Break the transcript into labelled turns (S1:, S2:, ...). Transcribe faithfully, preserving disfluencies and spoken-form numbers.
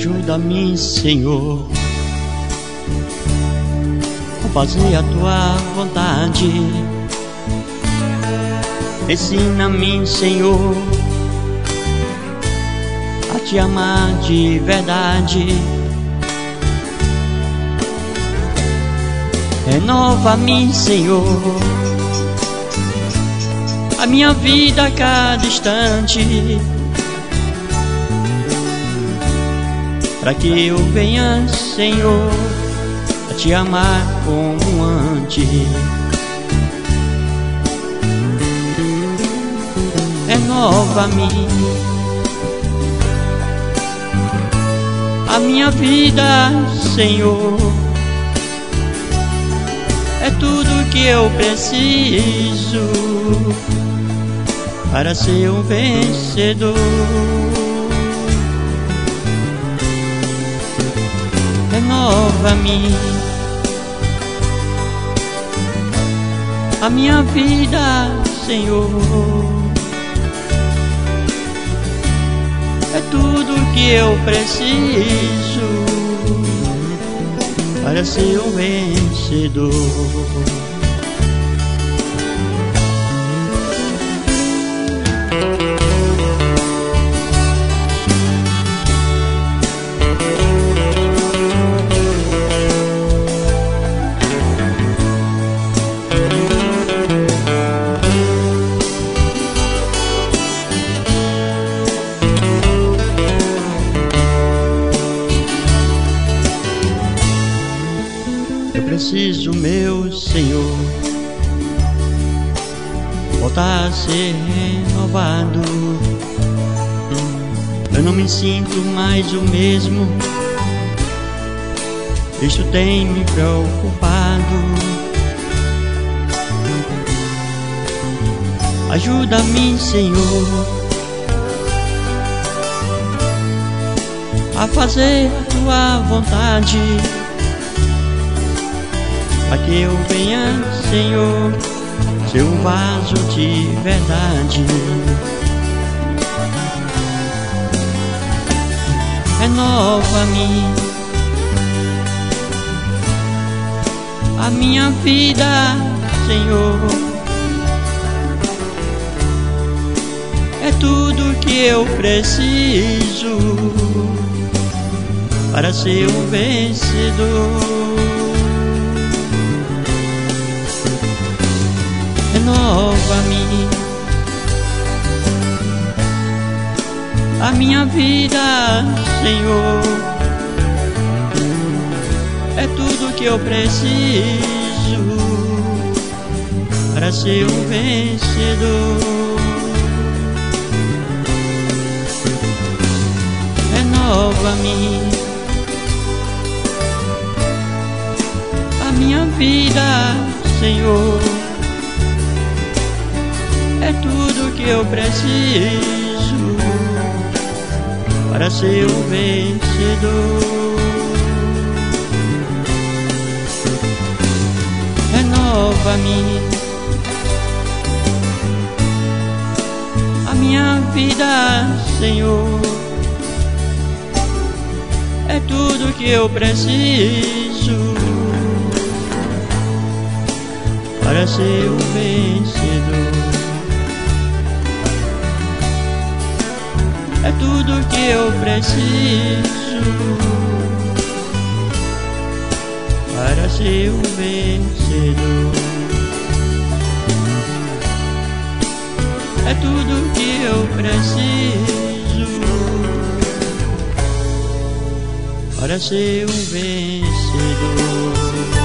S1: Ajuda-me, Senhor, a fazer a tua vontade. Ensina-me, Senhor, a te amar de verdade. Renova-me, Senhor, a minha vida a cada instante, para que eu venha, Senhor, a te amar como antes. Renova-me a minha vida, Senhor, é tudo que eu preciso para ser um vencedor. Renova-me a minha vida, Senhor, é tudo que eu preciso para ser um vencedor. Eu preciso, meu Senhor, voltar a ser renovado. Eu não me sinto mais o mesmo, isso tem me preocupado. Ajuda-me, Senhor, a fazer a tua vontade, para que eu venha, Senhor, ser um vaso de verdade. Renova-me a minha vida, Senhor, é tudo que eu preciso para ser um vencedor. Renova-me a minha vida, Senhor, é tudo que eu preciso para ser um vencedor. Renova-me a minha vida, Senhor, é tudo que eu preciso para ser um vencedor. Renova-me a minha vida, Senhor, é tudo que eu preciso para ser um vencedor. É tudo que eu preciso para ser um vencedor. É tudo que eu preciso para ser um vencedor.